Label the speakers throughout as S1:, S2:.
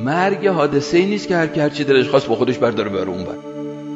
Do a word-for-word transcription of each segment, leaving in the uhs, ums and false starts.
S1: مرگ حادثه ای نیست که هر کی هر چی دلش خواست با خودش برداره بره اون بر.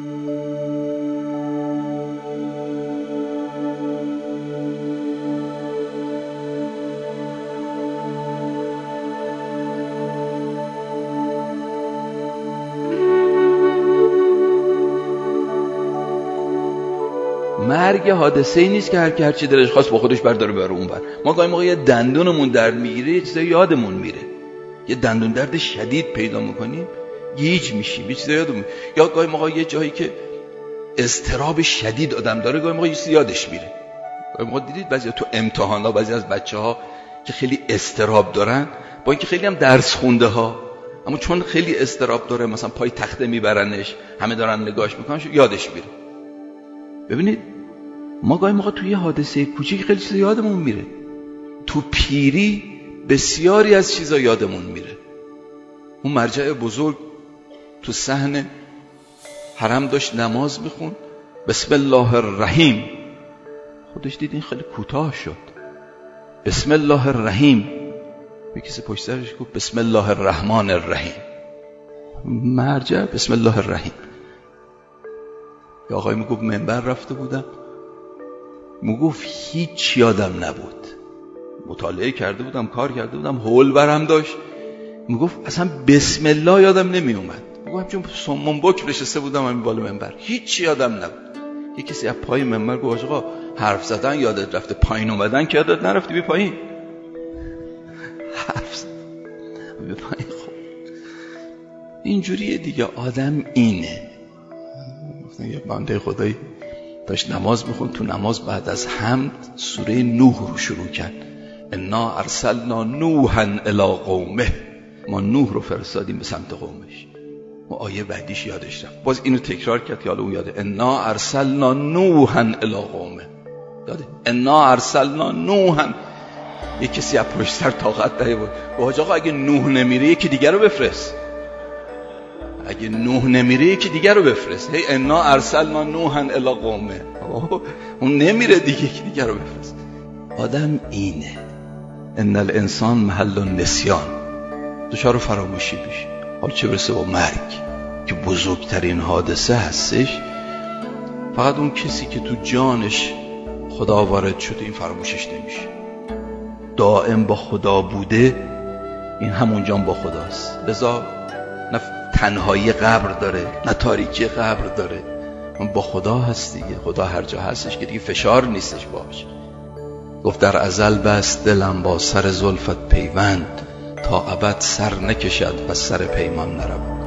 S1: مرگ حادثه ای نیست که هر کی هر چی دلش خواست با خودش برداره بره اون بر. ما گاهی موقع یه دندونمون درد میگیره، یه چیزا یادمون میره. یه دندون درد شدید پیدا میکنیم، گیج میشیم، یه چیزا یادمون. یا گاهی موقع یه جایی که اضطراب شدید آدم داره، گاهی موقع یه چیزی یادش میره. گاهی موقع دیدید بعضی تو امتحانا بعضی از بچه‌ها که خیلی اضطراب دارن، با اینکه خیلی هم درس خونده ها، اما چون خیلی اضطراب داره مثلا پای تخته میبرنش، همه دارن نگاهش میکنن، یادش میره. ببینید ما گاهی موقع توی یه حادثه کوچیک خیلی چیزا یادمون میره. تو پیری بسیاری از چیزا یادمون میره. اون مرجع بزرگ تو صحن حرم داشت نماز میخون، بسم الله الرحیم. خودش دید این خیلی کوتاه شد. بسم الله الرحیم. به کسی پشت سرش گفت بسم الله الرحمن الرحیم. مرجع بسم الله الرحیم. یه آقای میگفت منبر رفته بودم، میگفت هیچ یادم نبود، مطالعه کرده بودم، کار کرده بودم، حول برم داشت، میگفت اصلا بسم الله یادم نمی اومد. میگفت چون سمون بک نشسته بودم همین بالا منبر، هیچ یادم نبود. یه کسی از پای منبر گفت آقا حرف زدن یادت رفته، پایین اومدن که یادت نرفته، بی پایین. حرف زدن بی پایین. خب اینجوریه دیگه، آدم اینه. یه بنده خدایی داشت نماز میخوند، تو نماز بعد از حمد سوره نوح رو شروع کرد. انا ارسلنا نوحا الی قومه. ما نوح رو فرستادیم به سمت قومش. ما آیه بعدیش یادش رفت، باز اینو تکرار کرد که حالا اون یاده. انا ارسلنا نوحا الی قومه. یاده انا ارسلنا نوحا. یک کسی از پشت سر طاقت داره بود، گفت آقا اگه نوح نمیره یکی دیگر رو بفرست. اگه نوح نمیره یکی دیگر رو بفرست. هی انا ارسلنا نوحا الی قومه. اون نمیره دیگه، یکی دیگر رو بفرست. آدم اینه. ان الانسان محل النسیان، دچار فراموشی بشه. حالا چه برسه با مرگ که بزرگترین حادثه هستش. فقط اون کسی که تو جانش خدا وارد شده این فراموشش نمیشه. دائم با خدا بوده، این همون جان با خداست. لذا نه تنهایی قبر داره نه تاریکی قبر داره، اون با خدا هست دیگه. خدا هر جا هستش که دیگه فشار نیستش باش. گفت در ازل بست دلم با سر زلفت پیوند، تا ابد سر نکشد و سر پیمان نرود.